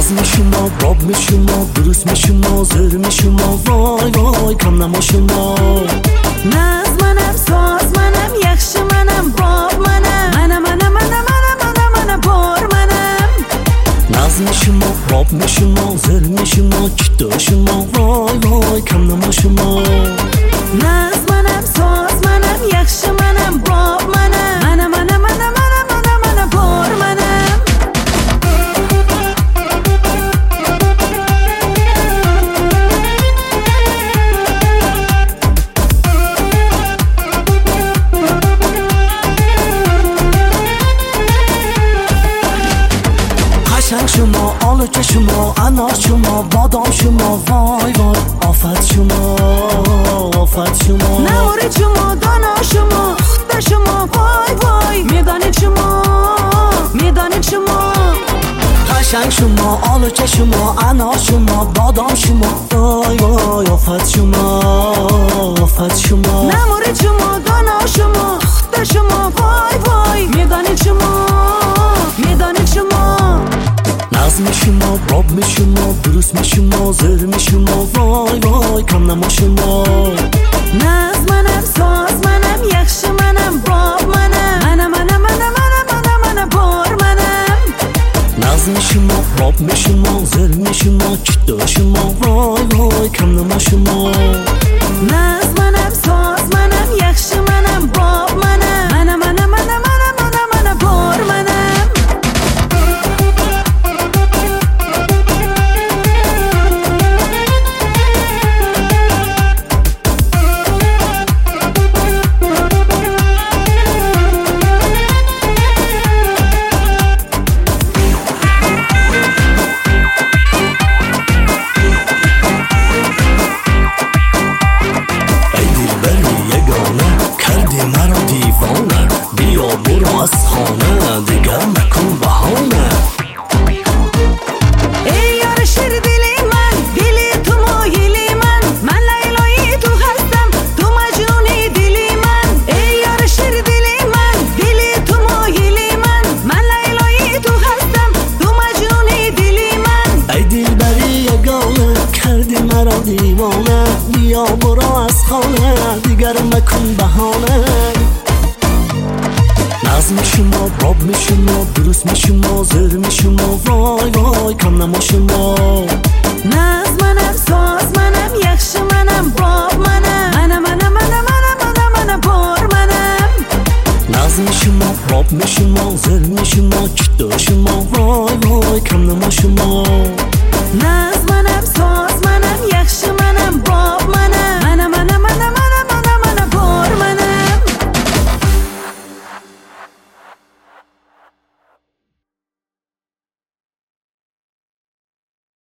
نظم شما باب می شما درست می شما زر می شما وای وای کم نما شما نظم منم ساز منم یخش منم باب منم منم بار منم نظم شما باب می شما زر می شما کتا شما وای وای کم نما شما نظم منم ساز منم یخش منم باب منم بار منم قشنگ شما آلوچه شما انار شما بادام شما وای وای آفت شما آفت شما نوارد شما دانا شما خود شما وای وای میدانید شما قشنگ شما آلوچه شما انار شما بادام شما وای وای آفت شما آفت شما نوارد شما دانا شما خود شما وای وای میدانید شما نظم شما باب می شما درست می شما زر می شما وای وای کم نما شما نظم منم ساز منم یخش منم باب منم بار منم نظم شما باب می شما زر می شما کتا شما وای وای کم نما شما نظم منم ساز منم یخش منم باب منم بار منم از خانه دیگر مکن بهانه ای یار شیر دلی من دلی تو مایلی من لیلایی تو هستم تو مجنونی دلی من ای یار شیر دلی من دلی تو مایلی من لیلایی تو هستم تو مجنونی دلی من ای دلبری یگانه کردی مرا دیوانه بیا برو از خانه دیگر مکن بهانه نظم شما باب می شما درست می شما زر می شما وای وای کم نما شما نظم منم ساز منم یخش منم باب منم بار منم نظم شما باب می شما زر می شما کتا شما وای وای کم نما شما نظم